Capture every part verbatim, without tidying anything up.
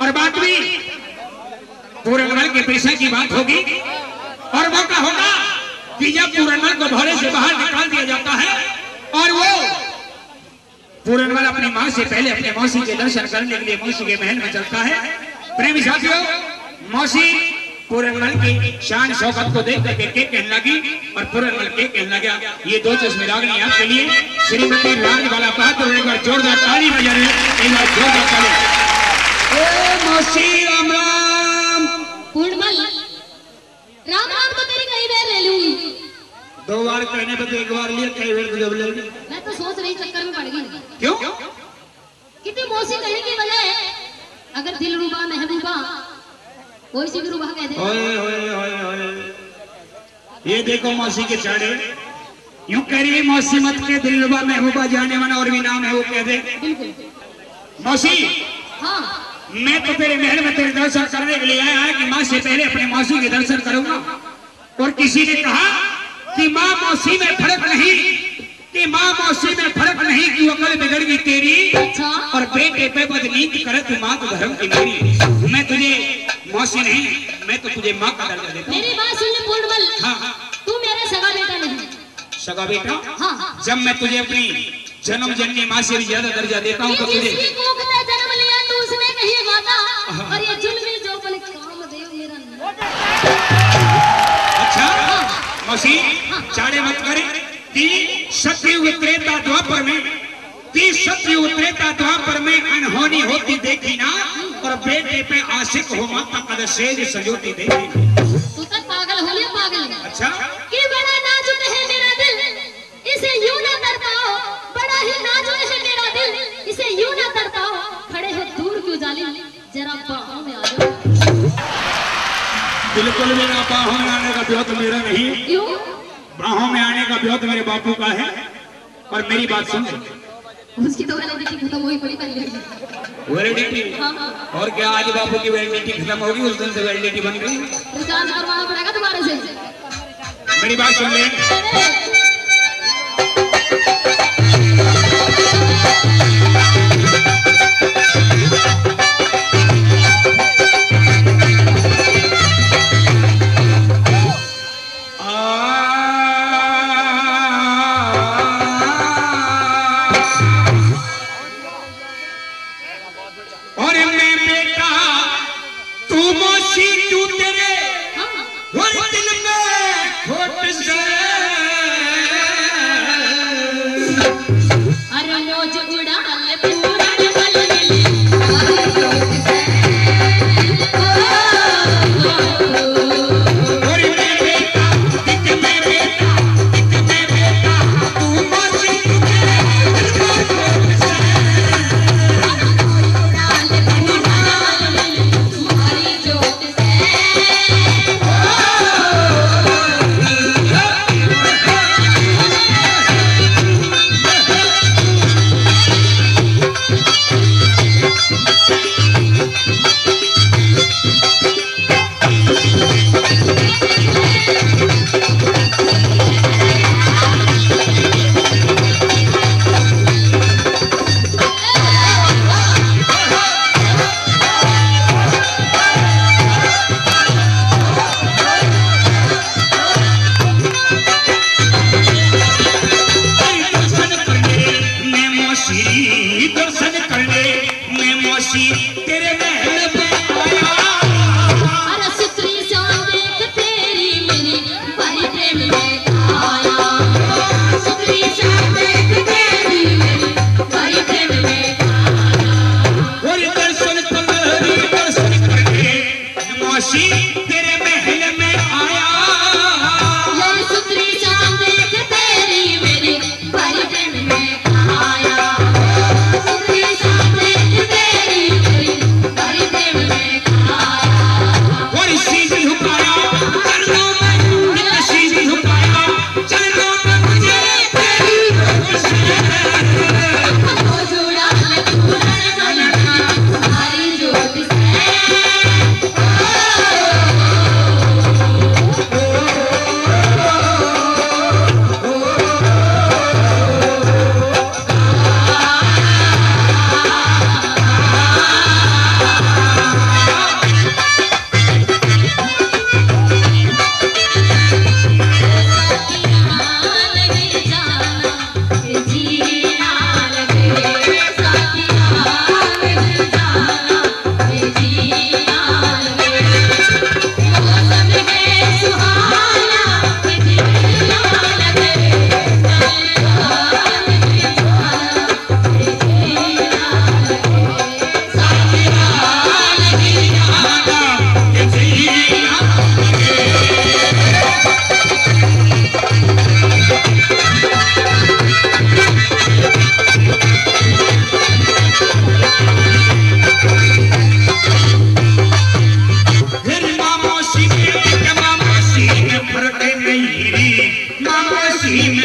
और बात भी पूरनमल के पेशा की बात होगी और वो क्या होगा कि जब पूरनमल को भोरे से बाहर निकाल दिया जाता है और वो पूरनमल अपनी मां से पहले अपने मौसी के दर्शन करने के लिए मौसी के महल में चलता है। प्रेमी साथियों, मौसी पूरनमल की शान शौकत को देख करके के कहने लगी और पूरनमल के कहने लगा, ये दो चश्मे रागनी आपके लिए श्रीमती राज वाला बहादुर, एक बार जोरदार ताली बजा रहे, एक बार जोरदार ताली। ए मौसी राम राम। पूरनमल राम राम तो तेरी कई बार ले लूंगी। दो बार कहने पे तो एक बार लिया, कई बार जब ले। मैं तो सोच रही चक्कर में पड़ गई। क्यों? कितनी मौसी कहेगी भले अगर दिल रुबा महबूबा कोई सी भी रुबा कह दे। ओए ओए ओए ओए, ये देखो मौसी के चाड़े, यूं कह रही है मौसी मत के दिल रुबा महबूबा, जाने वाला और भी नाम है वो कह दे। बिल्कुल मौसी, हाँ मैं तो तेरे महल में तेरे दर्शन करने के लिए आया है कि माँ से पहले अपने मौसी के दर्शन करूंगा। और किसी ने कहा कि माँ मौसी में फर्क नहीं, कि माँ मौसी में फर्क नहीं कि अकल बिगड़ गई तेरी अच्छा। और बेटे पे बदनीत करत माँ तो धर्म की मेरी। मैं तुझे मौसी नहीं, मैं तो तुझे माँ का दर्जा देता हूँ। मेरी बात सुन ले पूरनमल, हाँ हाँ, तू मेरा सगा बेटा नहीं। सगा बेटा? हाँ हाँ। जब मैं तुझे अपनी जन्म जननी माँ से भी ज्यादा दर्जा देता हूँ तो तुझे जिसकी कोख में जन्म लिया तू उसने कही वादा, और ये जुल्मी जो पल कामदेव मेरा। अच्छा मौसी, चाड़े मत करे। ती सतयुग त्रेता द्वापर में, ती सतयुग त्रेता द्वापर में अनहोनी होती देखी ना, और बेटे पे आशिक हो माता कद सेज सजोती देखी। तू तो पागल हो या पागल। अच्छा, कि बड़ा नाजुक है मेरा दिल, इसे यूं ना तड़पाओ। बड़ा ही नाजुक है मेरा दिल, इसे यूं ना तड़पाओ। खड़े हो दूर क्यों जालिम, जरा बाहों में आ जाओ। बिल्कुल भी ना, बाहों में आने का ब्योत मेरा नहीं। क्यों? बाहों में आने का ब्योत मेरे बापू का है। और मेरी बात सुन, उसकी तो वैलिडिटी खत्म हुई पड़ी पहले। वैलिडिटी? हाँ हाँ। और क्या आज बापू की वैलिडिटी खत्म होगी? उस दिन से वैलिडिटी बन गई। रिचार्ज करवाना पड़ेगा दोबारा से। मेरी बात सुन ले,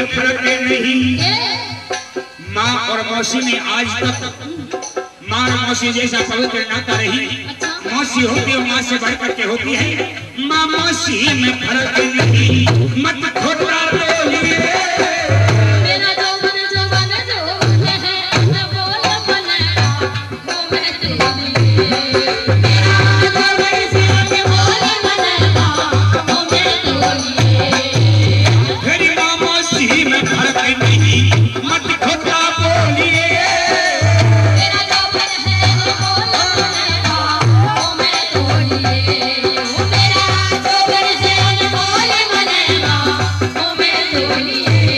फर्क नहीं। माँ और मौसी में आज तक माँ और मौसी जैसा पवित्र नाता रही। मौसी होती है माँ से बढ़ करके होती है। माँ मौसी में फर्क नहीं, मत खोटा बोलिए। मेरा जो मन जो मन जो है मैं बोल बनेगा वो मैं तेरी। मेरा जो मन से मैं बोल बनेगा वो मैं तेरी। मेरी माँ मौसी में फर्क नहीं, मत खोटा बोलिए। मेरा जो मन है मैं बोल बनेगा वो मैं तेरी। वो मेरा जो मन से मैं बोल बनेगा वो मैं तेरी।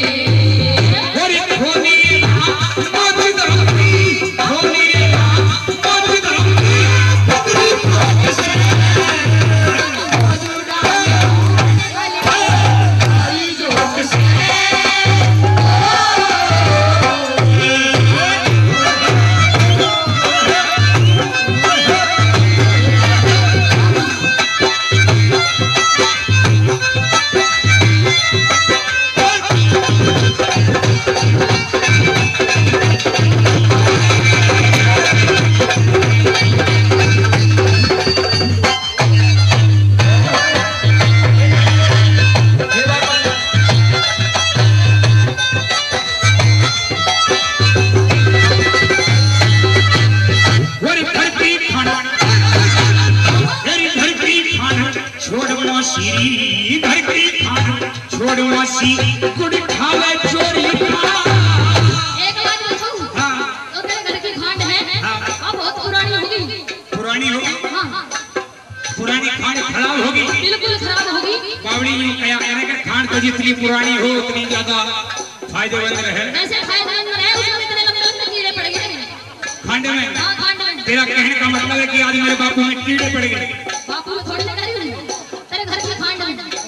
जितनी पुरानी हो उतनी ज्यादा फायदेमंद रहे। ऐसे फायदेमंद रहे उसमें इतने लंबे लंबे कीड़े पड़ गए खांड में। हाँ खांड में। तेरा कहने का मतलब है कि आज मेरे बापू में कीड़े पड़ गए। बापू में थोड़ी लगा रही हूँ तेरे घर के खांड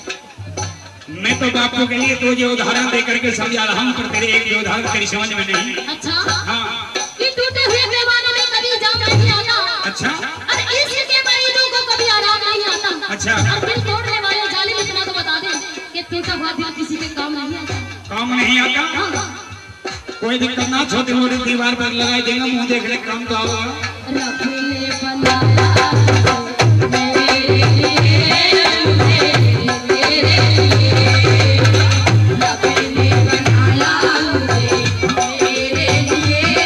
में। मैं तो बापू के लिए तुझे उदाहरण दे करके समझा रहा हूँ, पर तेरे एक भी उदाहरण तेरी समझ में नहीं। अच्छा हाँ कि टूटे हुए पैमाने में कभी जाम नहीं आता। अच्छा और इसके मरीजों को कभी आराम नहीं आता। अच्छा और दिल तोड़ने वाले जालिम इतना तो बता दे कि टूटा हुआ दिल किसी के काम नहीं आता। काम नहीं आता। हाँ। कोई दिक्कत ना, छोटी मोटी दीवार पर लगाई देगा, मुंह देख ले काम तो होगा। रब ने बनाया तुझको मेरे लिए, मुझे तेरे लिए। रब ने बनाया मुझे मेरे लिए,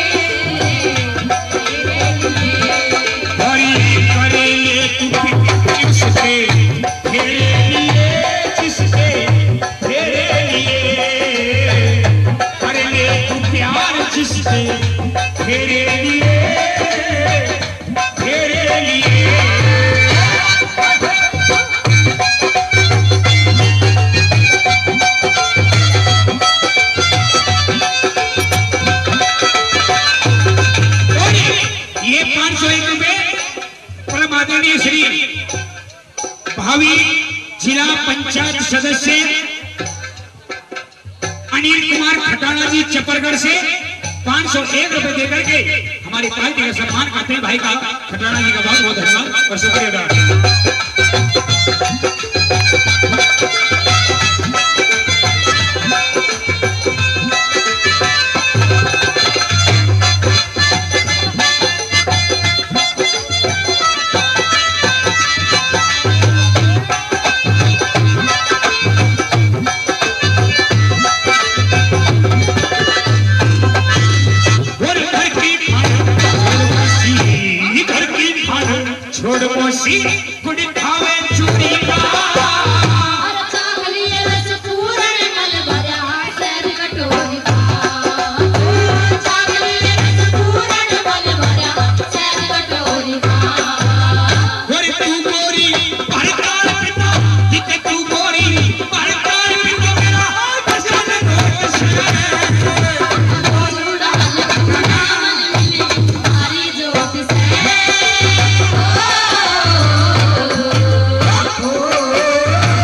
तेरे लिए। और ये करेंगे तू किससे, तेरे लिए, जिससे तेरे लिए। करेंगे तू प्यार जिससे तेरे लिए, तेरे लिए। ये पाँच सौ एक रुपए परम आदरणीय श्री भावी जिला पंचायत सदस्य अनिल कुमार खटाना जी चपरगढ़ से पाँच सौ एक रुपए देकर के हमारी पार्टी का सम्मान करते हैं। भाई का खटाना जी का बहुत बहुत धन्यवाद और शुक्रिया अदा। छोड़ मोसी गुड़ खावे चूड़ी का। और चाकलिए रस पूरन मल भरा सर कटोरी का। चाकलिए रस पूरन मल भरा सर कटोरी का। गोरी तू गोरी भरताल पिता, दिख तू गोरी भरताल पिता, मेरा हाथ जाने दो से। गोलूड़ा लगना मन मिली हरी जोत से। ओ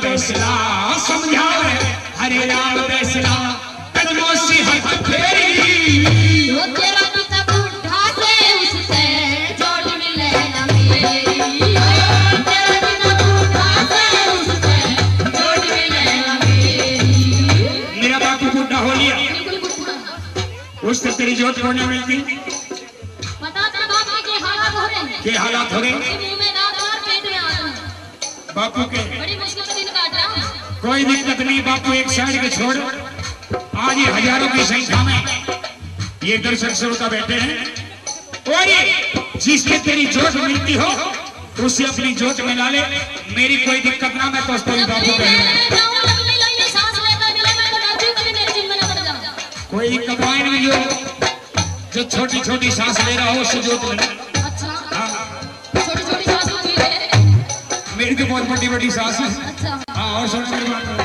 फैसला समझावे हरे राम फैसला कदमों से हाथ फेरी वो तेरा पिता बूढ़ा से उससे जोड़ मिले ना मेरी तेरा पिता बूढ़ा से उससे जोड़ मिले ना मेरी मेरा बापू बूढ़ा हो लिया बिल्कुल बूढ़ा उससे तेरी जोत को नहीं मिलती पता तेरे बाप के हालात हो रहे हैं के हालात हो गए मुंह में दांत और पेट में आंसू बापू के बड़ी मुश्किल से दिन काट रहा हूं कोई दिक्कत नहीं बापू एक साइड के छोड़ आज ये हजारों की संख्या में ये दर्शक श्रोता बैठे हैं और ये जिसके तेरी जोत मिलती हो उसे अपनी जोत में ला ले मेरी कोई दिक्कत ना मैं तो तेरी बापू कहूँ कोई कमाइन में जो जो छोटी छोटी सांस ले रहा हो उससे जोत मिले अच्छा हाँ छोटी छोटी सांस होती है मेरी तो बहुत बड़ी बड़ी सांस है अच्छा हाँ और सुन मेरी बात